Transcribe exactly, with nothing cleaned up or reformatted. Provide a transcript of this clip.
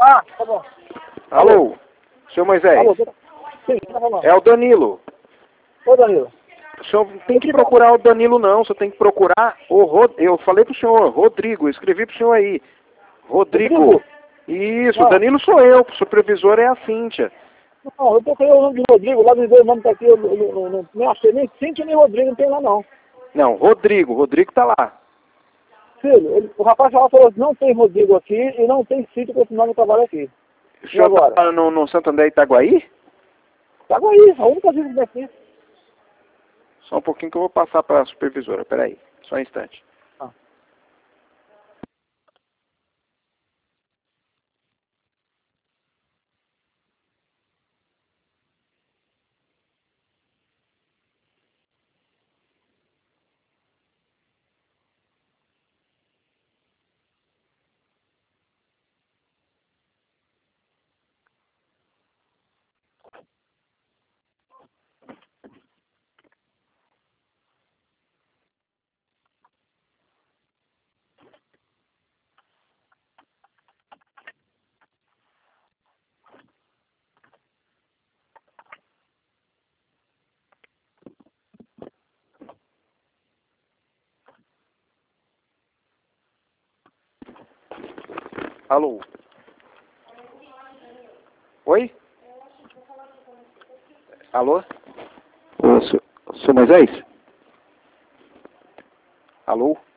Ah, tá bom. Alô, senhor Moisés? Alô, sim, tá falando. É o Danilo. Ô, Danilo. O senhor não tem que procurar o Danilo, não. O senhor tem que procurar o Rod... Eu falei pro senhor, Rodrigo. Eu escrevi pro senhor aí. Rodrigo. Rodrigo? Isso, Não. o Danilo sou eu. O supervisor é a Cíntia. Não, eu procurei o nome de Rodrigo, lá me veio o nome tá aqui, eu, eu, eu, eu não, não achei nem Cíntia nem Rodrigo, não tem lá não. Não, Rodrigo. Rodrigo tá lá. Filho, ele, o rapaz lá falou, não tem Rodrigo aqui e não tem Cíntia com esse nome que trabalha aqui. O E senhor agora? tá no, no Santo André Itaguaí? Tá aí, a única vida que tem aqui. Só um pouquinho que eu vou passar para a supervisora. Peraí, só um instante. Ah. Alô? Oi? Alô? Ô, senhor, senhor Moisés? Alô?